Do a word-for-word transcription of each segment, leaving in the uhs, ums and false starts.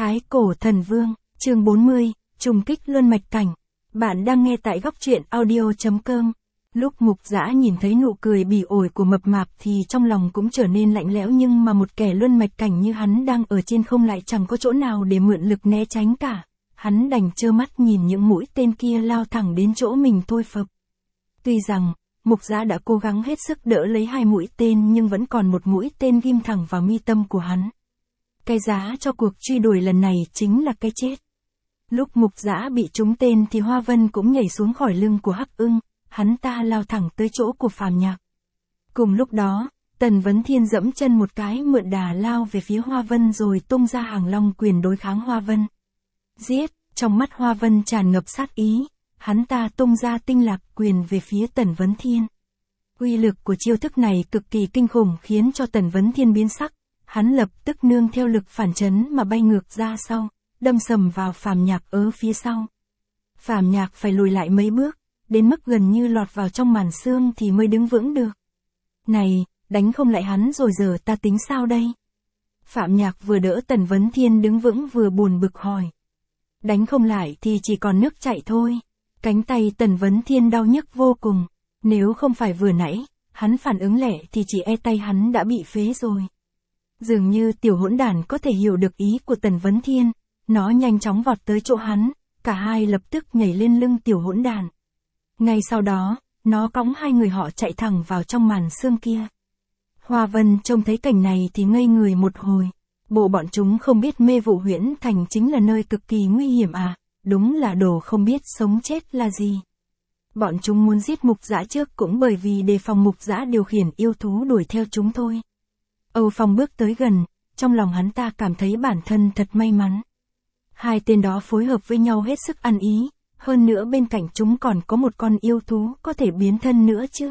Thái Cổ Thần Vương, chương bốn mươi, trùng kích luân mạch cảnh. Bạn đang nghe tại góc truyện audio chấm com. Lúc Mục Dã nhìn thấy nụ cười bỉ ổi của mập mạp thì trong lòng cũng trở nên lạnh lẽo, nhưng mà một kẻ luân mạch cảnh như hắn đang ở trên không lại chẳng có chỗ nào để mượn lực né tránh cả. Hắn đành trơ mắt nhìn những mũi tên kia lao thẳng đến chỗ mình thôi phập. Tuy rằng, Mục Dã đã cố gắng hết sức đỡ lấy hai mũi tên nhưng vẫn còn một mũi tên ghim thẳng vào mi tâm của hắn. Cái giá cho cuộc truy đuổi lần này chính là cái chết. Lúc Mục Dã bị trúng tên thì Hoa Vân cũng nhảy xuống khỏi lưng của Hắc Ưng, hắn ta lao thẳng tới chỗ của Phàm Nhạc. Cùng lúc đó, Tần Vấn Thiên dẫm chân một cái mượn đà lao về phía Hoa Vân rồi tung ra Hàng Long quyền đối kháng Hoa Vân. Giết, trong mắt Hoa Vân tràn ngập sát ý, hắn ta tung ra Tinh Lạc quyền về phía Tần Vấn Thiên. Uy lực của chiêu thức này cực kỳ kinh khủng khiến cho Tần Vấn Thiên biến sắc. Hắn lập tức nương theo lực phản chấn mà bay ngược ra sau, đâm sầm vào Phàm Nhạc ở phía sau. Phàm Nhạc phải lùi lại mấy bước, đến mức gần như lọt vào trong màn xương thì mới đứng vững được. Này, đánh không lại hắn rồi giờ ta tính sao đây? Phàm Nhạc vừa đỡ Tần Vấn Thiên đứng vững vừa buồn bực hỏi. Đánh không lại thì chỉ còn nước chảy thôi. Cánh tay Tần Vấn Thiên đau nhức vô cùng. Nếu không phải vừa nãy, hắn phản ứng lẹ thì chỉ e tay hắn đã bị phế rồi. Dường như tiểu hỗn đản có thể hiểu được ý của Tần Vấn Thiên, nó nhanh chóng vọt tới chỗ hắn, cả hai lập tức nhảy lên lưng tiểu hỗn đản. Ngay sau đó, nó cõng hai người họ chạy thẳng vào trong màn xương kia. Hoa Vân trông thấy cảnh này thì ngây người một hồi. Bộ bọn chúng không biết Mê Vụ Huyễn Thành chính là nơi cực kỳ nguy hiểm à, đúng là đồ không biết sống chết là gì. Bọn chúng muốn giết Mục Dã trước cũng bởi vì đề phòng Mục Dã điều khiển yêu thú đuổi theo chúng thôi. Âu Phong bước tới gần, trong lòng hắn ta cảm thấy bản thân thật may mắn. Hai tên đó phối hợp với nhau hết sức ăn ý, hơn nữa bên cạnh chúng còn có một con yêu thú có thể biến thân nữa chứ.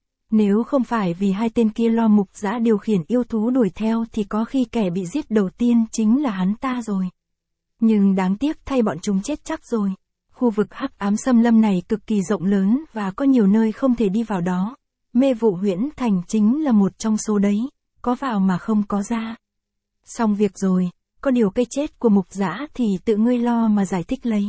Nếu không phải vì hai tên kia lo Mục Dã điều khiển yêu thú đuổi theo thì có khi kẻ bị giết đầu tiên chính là hắn ta rồi. Nhưng đáng tiếc thay bọn chúng chết chắc rồi. Khu vực hắc ám xâm lâm này cực kỳ rộng lớn và có nhiều nơi không thể đi vào đó. Mê Vụ Huyễn Thành chính là một trong số đấy, có vào mà không có ra. Xong việc rồi, có điều cái chết của Mục Dã thì tự ngươi lo mà giải thích lấy.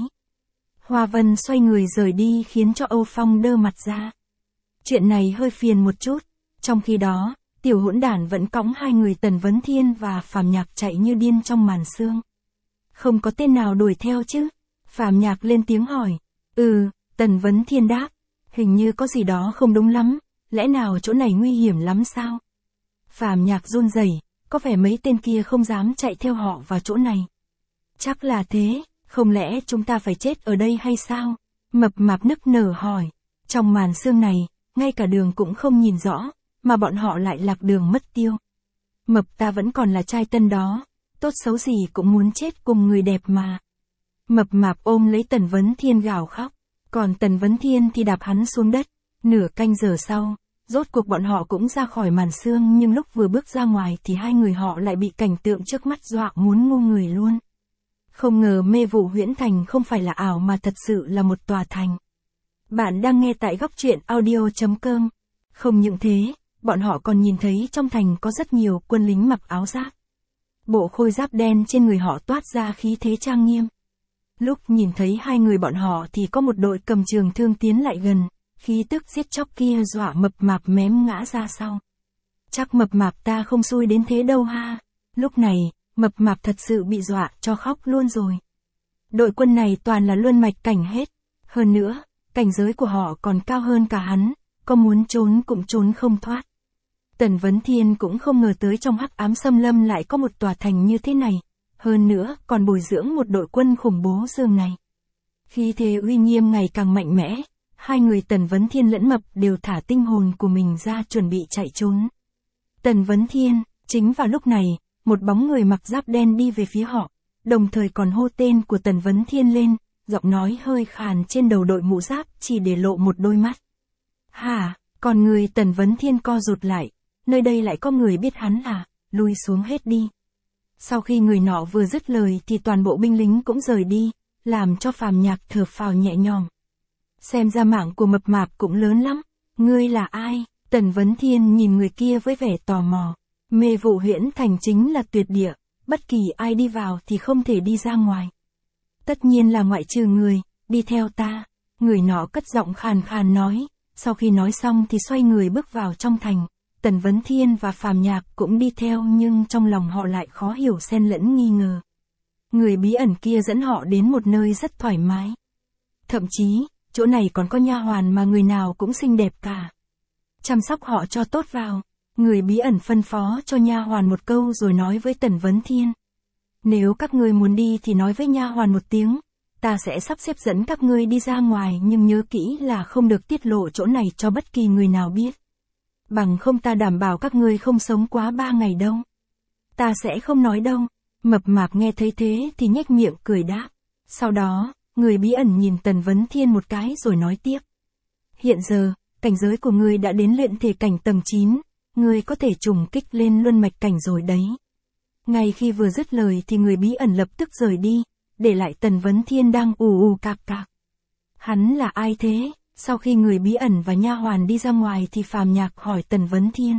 Hoa Vân xoay người rời đi khiến cho Âu Phong đơ mặt ra. Chuyện này hơi phiền một chút, trong khi đó, tiểu hỗn đản vẫn cõng hai người Tần Vấn Thiên và Phàm Nhạc chạy như điên trong màn sương. Không có tên nào đuổi theo chứ? Phàm Nhạc lên tiếng hỏi. Ừ, Tần Vấn Thiên đáp. Hình như có gì đó không đúng lắm, lẽ nào chỗ này nguy hiểm lắm sao? Phàm Nhạc run rẩy, có vẻ mấy tên kia không dám chạy theo họ vào chỗ này. Chắc là thế, không lẽ chúng ta phải chết ở đây hay sao? Mập Mạp nức nở hỏi. Trong màn sương này, ngay cả đường cũng không nhìn rõ, mà bọn họ lại lạc đường mất tiêu. Mập ta vẫn còn là trai tân đó, tốt xấu gì cũng muốn chết cùng người đẹp mà. Mập Mạp ôm lấy Tần Vấn Thiên gào khóc, còn Tần Vấn Thiên thì đạp hắn xuống đất. Nửa canh giờ sau, rốt cuộc bọn họ cũng ra khỏi màn sương, nhưng lúc vừa bước ra ngoài thì hai người họ lại bị cảnh tượng trước mắt dọa muốn ngu người luôn. Không ngờ Mê Vụ Huyễn Thành không phải là ảo mà thật sự là một tòa thành. Bạn đang nghe tại góc truyện audio chấm com. Không những thế, bọn họ còn nhìn thấy trong thành có rất nhiều quân lính mặc áo giáp. Bộ khôi giáp đen trên người họ toát ra khí thế trang nghiêm. Lúc nhìn thấy hai người bọn họ thì có một đội cầm trường thương tiến lại gần, khí tức giết chóc kia dọa Mập Mạp mém ngã ra sau. Chắc Mập Mạp ta không xui đến thế đâu ha. Lúc này, Mập Mạp thật sự bị dọa cho khóc luôn rồi. Đội quân này toàn là luân mạch cảnh hết. Hơn nữa, cảnh giới của họ còn cao hơn cả hắn, có muốn trốn cũng trốn không thoát. Tần Vấn Thiên cũng không ngờ tới trong hắc ám xâm lâm lại có một tòa thành như thế này. Hơn nữa, còn bồi dưỡng một đội quân khủng bố dương này. Khi thế uy nghiêm ngày càng mạnh mẽ, hai người Tần Vấn Thiên lẫn Mập đều thả tinh hồn của mình ra chuẩn bị chạy trốn. Tần Vấn Thiên, chính vào lúc này, một bóng người mặc giáp đen đi về phía họ, đồng thời còn hô tên của Tần Vấn Thiên lên, giọng nói hơi khàn trên đầu đội mũ giáp chỉ để lộ một đôi mắt. Hả, còn người Tần Vấn Thiên co rụt lại, nơi đây lại có người biết hắn à, lui xuống hết đi. Sau khi người nọ vừa dứt lời thì toàn bộ binh lính cũng rời đi, làm cho Phàm Nhạc thở phào nhẹ nhõm. Xem ra mạng của Mập Mạp cũng lớn lắm. Ngươi là ai? Tần Vấn Thiên nhìn người kia với vẻ tò mò. Mê Vụ Huyễn Thành chính là tuyệt địa, bất kỳ ai đi vào thì không thể đi ra ngoài. Tất nhiên là ngoại trừ người, đi theo ta. Người nọ cất giọng khàn khàn nói, sau khi nói xong thì xoay người bước vào trong thành. Tần Vấn Thiên và Phàm Nhạc cũng đi theo nhưng trong lòng họ lại khó hiểu xen lẫn nghi ngờ. Người bí ẩn kia dẫn họ đến một nơi rất thoải mái. Thậm chí, chỗ này còn có nha hoàn mà người nào cũng xinh đẹp cả. Chăm sóc họ cho tốt vào. Người bí ẩn phân phó cho nha hoàn một câu rồi nói với Tần Vấn Thiên. Nếu các ngươi muốn đi thì nói với nha hoàn một tiếng, ta sẽ sắp xếp dẫn các ngươi đi ra ngoài nhưng nhớ kỹ là không được tiết lộ chỗ này cho bất kỳ người nào biết. Bằng không ta đảm bảo các ngươi không sống quá ba ngày đâu. Ta sẽ không nói đâu. Mập mạp nghe thấy thế thì nhếch miệng cười đáp. Sau đó, người bí ẩn nhìn Tần Vấn Thiên một cái rồi nói tiếp. Hiện giờ, cảnh giới của ngươi đã đến luyện thể cảnh tầng chín, ngươi có thể trùng kích lên luân mạch cảnh rồi đấy. Ngay khi vừa dứt lời thì người bí ẩn lập tức rời đi, để lại Tần Vấn Thiên đang ù ù cạc cạc. Hắn là ai thế? Sau khi người bí ẩn và nha hoàn đi ra ngoài thì Phàm Nhạc hỏi Tần Vấn Thiên.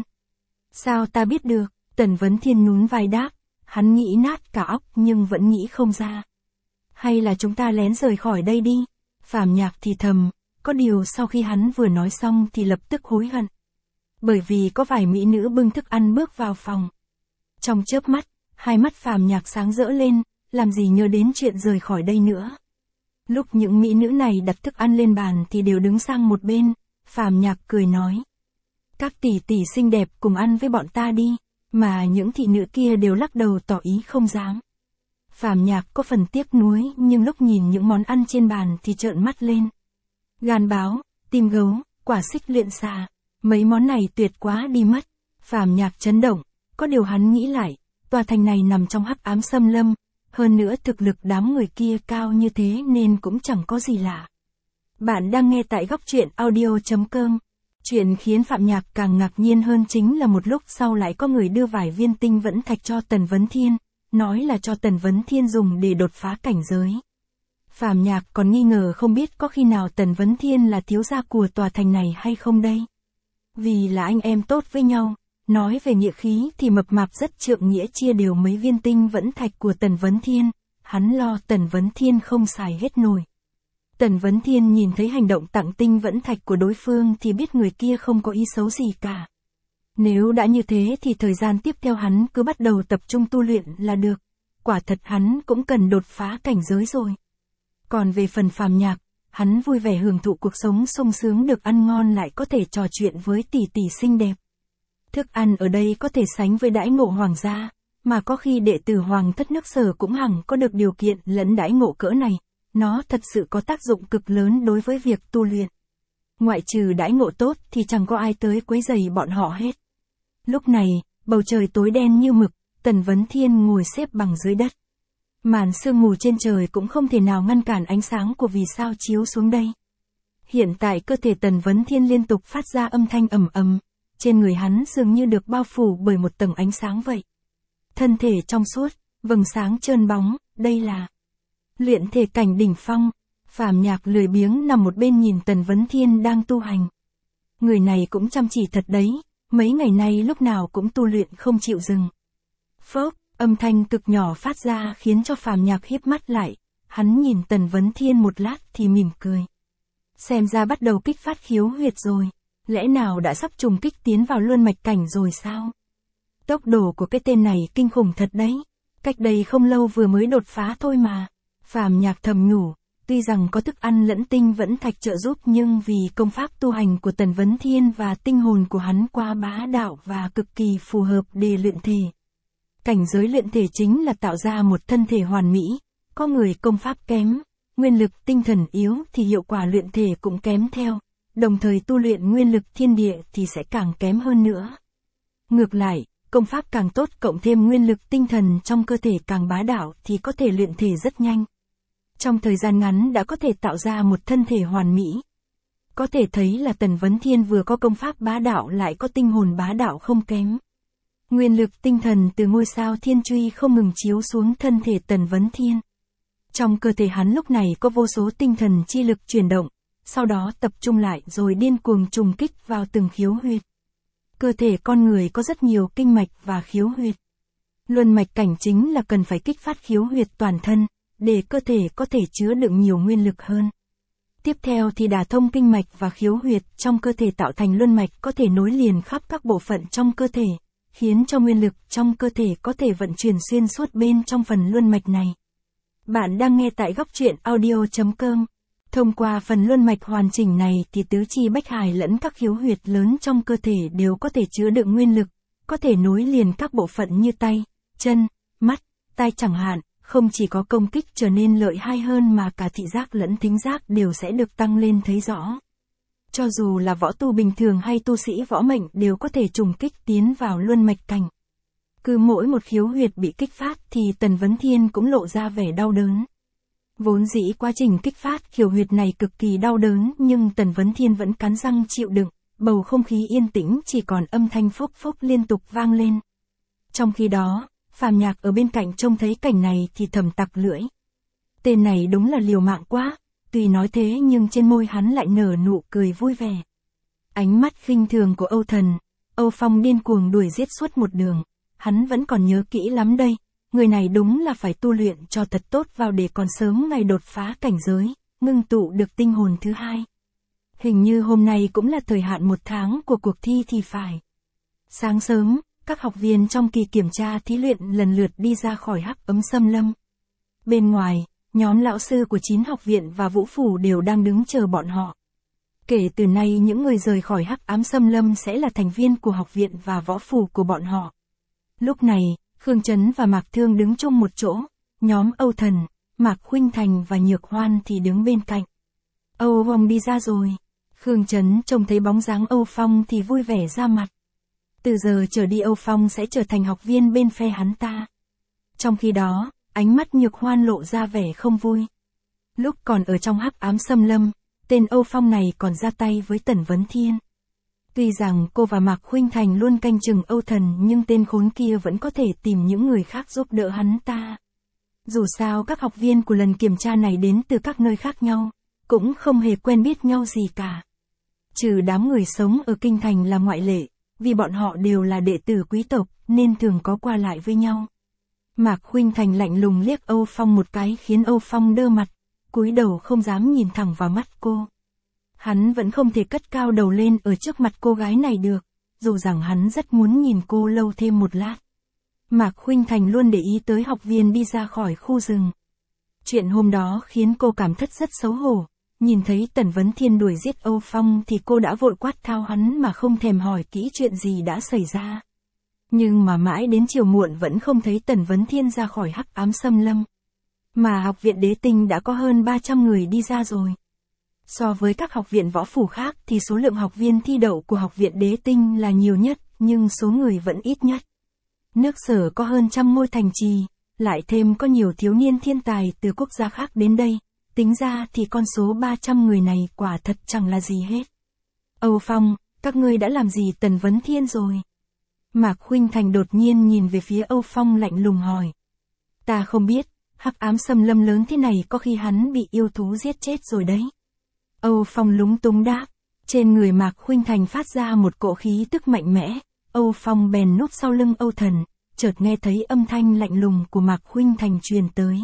Sao ta biết được? Tần Vấn Thiên nhún vai đáp. Hắn nghĩ nát cả óc nhưng vẫn nghĩ không ra. Hay là chúng ta lén rời khỏi đây đi? Phàm Nhạc thì thầm, có điều sau khi hắn vừa nói xong thì lập tức hối hận. Bởi vì có vài mỹ nữ bưng thức ăn bước vào phòng. Trong chớp mắt, hai mắt Phàm Nhạc sáng rỡ lên, làm gì nhớ đến chuyện rời khỏi đây nữa. Lúc những mỹ nữ này đặt thức ăn lên bàn thì đều đứng sang một bên, Phàm Nhạc cười nói. Các tỷ tỷ xinh đẹp cùng ăn với bọn ta đi, mà những thị nữ kia đều lắc đầu tỏ ý không dám. Phàm Nhạc có phần tiếc nuối nhưng lúc nhìn những món ăn trên bàn thì trợn mắt lên. Gan báo, tim gấu, quả xích luyện xà, mấy món này tuyệt quá đi mất. Phàm Nhạc chấn động, có điều hắn nghĩ lại, tòa thành này nằm trong hắc ám xâm lâm, hơn nữa thực lực đám người kia cao như thế nên cũng chẳng có gì lạ. Bạn đang nghe tại góc truyện audio chấm com. Chuyện khiến Phạm Nhạc càng ngạc nhiên hơn chính là một lúc sau lại có người đưa vài viên tinh vẫn thạch cho Tần Vấn Thiên, nói là cho Tần Vấn Thiên dùng để đột phá cảnh giới. Phạm Nhạc còn nghi ngờ không biết có khi nào Tần Vấn Thiên là thiếu gia của tòa thành này hay không đây. Vì là anh em tốt với nhau, nói về nghĩa khí thì mập mạp rất trượng nghĩa chia đều mấy viên tinh vẫn thạch của Tần Vấn Thiên, hắn lo Tần Vấn Thiên không xài hết nổi. Tần Vấn Thiên nhìn thấy hành động tặng tinh vẫn thạch của đối phương thì biết người kia không có ý xấu gì cả. Nếu đã như thế thì thời gian tiếp theo hắn cứ bắt đầu tập trung tu luyện là được. Quả thật hắn cũng cần đột phá cảnh giới rồi. Còn về phần Phàm Nhạc, hắn vui vẻ hưởng thụ cuộc sống sung sướng được ăn ngon lại có thể trò chuyện với tỷ tỷ xinh đẹp. Thức ăn ở đây có thể sánh với đãi ngộ hoàng gia, mà có khi đệ tử hoàng thất nước Sở cũng hẳn có được điều kiện lẫn đãi ngộ cỡ này. Nó thật sự có tác dụng cực lớn đối với việc tu luyện. Ngoại trừ đãi ngộ tốt thì chẳng có ai tới quấy rầy bọn họ hết. Lúc này, bầu trời tối đen như mực, Tần Vấn Thiên ngồi xếp bằng dưới đất. Màn sương mù trên trời cũng không thể nào ngăn cản ánh sáng của vì sao chiếu xuống đây. Hiện tại cơ thể Tần Vấn Thiên liên tục phát ra âm thanh ầm ầm, trên người hắn dường như được bao phủ bởi một tầng ánh sáng vậy. Thân thể trong suốt, vầng sáng trơn bóng, đây là luyện thể cảnh đỉnh phong. Phàm Nhạc lười biếng nằm một bên nhìn Tần Vấn Thiên đang tu hành. Người này cũng chăm chỉ thật đấy, mấy ngày nay lúc nào cũng tu luyện không chịu dừng. Phốp, âm thanh cực nhỏ phát ra khiến cho Phàm Nhạc híp mắt lại, hắn nhìn Tần Vấn Thiên một lát thì mỉm cười. Xem ra bắt đầu kích phát khiếu huyệt rồi, lẽ nào đã sắp trùng kích tiến vào luân mạch cảnh rồi sao? Tốc độ của cái tên này kinh khủng thật đấy, cách đây không lâu vừa mới đột phá thôi mà. Phàm Nhạc thầm nhủ, tuy rằng có thức ăn lẫn tinh vẫn thạch trợ giúp nhưng vì công pháp tu hành của Tần Vấn Thiên và tinh hồn của hắn qua bá đạo và cực kỳ phù hợp để luyện thể. Cảnh giới luyện thể chính là tạo ra một thân thể hoàn mỹ, có người công pháp kém, nguyên lực tinh thần yếu thì hiệu quả luyện thể cũng kém theo, đồng thời tu luyện nguyên lực thiên địa thì sẽ càng kém hơn nữa. Ngược lại, công pháp càng tốt cộng thêm nguyên lực tinh thần trong cơ thể càng bá đạo thì có thể luyện thể rất nhanh. Trong thời gian ngắn đã có thể tạo ra một thân thể hoàn mỹ. Có thể thấy là Tần Vấn Thiên vừa có công pháp bá đạo lại có tinh hồn bá đạo không kém. Nguyên lực tinh thần từ ngôi sao thiên truy không ngừng chiếu xuống thân thể Tần Vấn Thiên. Trong cơ thể hắn lúc này có vô số tinh thần chi lực chuyển động, sau đó tập trung lại rồi điên cuồng trùng kích vào từng khiếu huyệt. Cơ thể con người có rất nhiều kinh mạch và khiếu huyệt. Luân mạch cảnh chính là cần phải kích phát khiếu huyệt toàn thân, để cơ thể có thể chứa đựng nhiều nguyên lực hơn. Tiếp theo thì đả thông kinh mạch và khiếu huyệt trong cơ thể tạo thành luân mạch có thể nối liền khắp các bộ phận trong cơ thể, khiến cho nguyên lực trong cơ thể có thể vận chuyển xuyên suốt bên trong phần luân mạch này. Bạn đang nghe tại góc truyện audio chấm com. Thông qua phần luân mạch hoàn chỉnh này thì tứ chi bách hải lẫn các khiếu huyệt lớn trong cơ thể đều có thể chứa đựng nguyên lực, có thể nối liền các bộ phận như tay, chân, mắt, tai chẳng hạn, không chỉ có công kích trở nên lợi hại hơn mà cả thị giác lẫn thính giác đều sẽ được tăng lên thấy rõ. Cho dù là võ tu bình thường hay tu sĩ võ mệnh đều có thể trùng kích tiến vào luân mạch cảnh. Cứ mỗi một khiếu huyệt bị kích phát thì Tần Vấn Thiên cũng lộ ra vẻ đau đớn. Vốn dĩ quá trình kích phát khiếu huyệt này cực kỳ đau đớn nhưng Tần Vấn Thiên vẫn cắn răng chịu đựng, bầu không khí yên tĩnh chỉ còn âm thanh phốc phốc liên tục vang lên. Trong khi đó, Phàm Nhạc ở bên cạnh trông thấy cảnh này thì thầm tặc lưỡi. Tên này đúng là liều mạng quá, tuy nói thế nhưng trên môi hắn lại nở nụ cười vui vẻ. Ánh mắt khinh thường của Âu Thần, Âu Phong điên cuồng đuổi giết suốt một đường, hắn vẫn còn nhớ kỹ lắm đây, người này đúng là phải tu luyện cho thật tốt vào để còn sớm ngày đột phá cảnh giới, ngưng tụ được tinh hồn thứ hai. Hình như hôm nay cũng là thời hạn một tháng của cuộc thi thì phải. Sáng sớm, các học viên trong kỳ kiểm tra thí luyện lần lượt đi ra khỏi Hắc Ấm Xâm Lâm. Bên ngoài, nhóm lão sư của chín học viện và Vũ Phủ đều đang đứng chờ bọn họ. Kể từ nay những người rời khỏi Hắc Ám Xâm Lâm sẽ là thành viên của học viện và võ phủ của bọn họ. Lúc này, Khương Chấn và Mạc Thương đứng chung một chỗ, nhóm Âu Thần, Mạc Khuynh Thành và Nhược Hoan thì đứng bên cạnh. Âu Phong đi ra rồi. Khương Chấn trông thấy bóng dáng Âu Phong thì vui vẻ ra mặt. Từ giờ trở đi Âu Phong sẽ trở thành học viên bên phe hắn ta. Trong khi đó, ánh mắt Nhược Hoan lộ ra vẻ không vui. Lúc còn ở trong Hắc Ám Xâm Lâm, tên Âu Phong này còn ra tay với Tần Vấn Thiên. Tuy rằng cô và Mạc Khuynh Thành luôn canh chừng Âu Thần nhưng tên khốn kia vẫn có thể tìm những người khác giúp đỡ hắn ta. Dù sao các học viên của lần kiểm tra này đến từ các nơi khác nhau, cũng không hề quen biết nhau gì cả. Trừ đám người sống ở Kinh Thành là ngoại lệ, vì bọn họ đều là đệ tử quý tộc nên thường có qua lại với nhau. Mạc Khuynh Thành lạnh lùng liếc Âu Phong một cái khiến Âu Phong đơ mặt, cúi đầu không dám nhìn thẳng vào mắt cô. Hắn vẫn không thể cất cao đầu lên ở trước mặt cô gái này được, dù rằng hắn rất muốn nhìn cô lâu thêm một lát. Mạc Khuynh Thành luôn để ý tới học viên đi ra khỏi khu rừng. Chuyện hôm đó khiến cô cảm thất rất xấu hổ, nhìn thấy Tần Vấn Thiên đuổi giết Âu Phong thì cô đã vội quát tháo hắn mà không thèm hỏi kỹ chuyện gì đã xảy ra. Nhưng mà mãi đến chiều muộn vẫn không thấy Tần Vấn Thiên ra khỏi Hắc Ám Xâm Lâm. Mà học viện Đế Tinh đã có hơn ba trăm người đi ra rồi. So với các học viện võ phủ khác thì số lượng học viên thi đậu của học viện Đế Tinh là nhiều nhất, nhưng số người vẫn ít nhất. Nước Sở có hơn trăm ngôi thành trì, lại thêm có nhiều thiếu niên thiên tài từ quốc gia khác đến đây, tính ra thì con số ba trăm người này quả thật chẳng là gì hết. Âu Phong, các ngươi đã làm gì Tần Vấn Thiên rồi? Mạc Khuynh Thành đột nhiên nhìn về phía Âu Phong lạnh lùng hỏi. Ta không biết, Hắc Ám Xâm Lâm lớn thế này có khi hắn bị yêu thú giết chết rồi đấy. Âu Phong lúng túng đáp, trên người Mạc Khuynh Thành phát ra một cỗ khí tức mạnh mẽ, Âu Phong bèn núp sau lưng Âu Thần, chợt nghe thấy âm thanh lạnh lùng của Mạc Khuynh Thành truyền tới.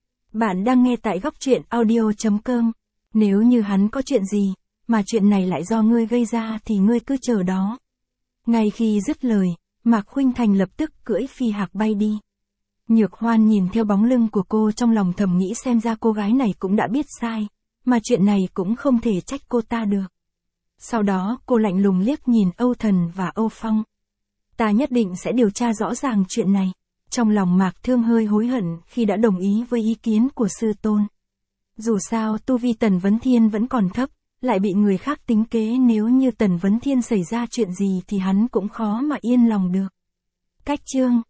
Bạn đang nghe tại góc truyện audio chấm com, nếu như hắn có chuyện gì, mà chuyện này lại do ngươi gây ra thì ngươi cứ chờ đó. Ngay khi dứt lời, Mạc Khuynh Thành lập tức cưỡi phi hạc bay đi. Nhược Hoan nhìn theo bóng lưng của cô trong lòng thầm nghĩ xem ra cô gái này cũng đã biết sai, mà chuyện này cũng không thể trách cô ta được. Sau đó cô lạnh lùng liếc nhìn Âu Thần và Âu Phong. Ta nhất định sẽ điều tra rõ ràng chuyện này. Trong lòng Mạc Thương hơi hối hận khi đã đồng ý với ý kiến của sư tôn. Dù sao tu vi Tần Vấn Thiên vẫn còn thấp, lại bị người khác tính kế, nếu như Tần Vấn Thiên xảy ra chuyện gì thì hắn cũng khó mà yên lòng được. Cách chương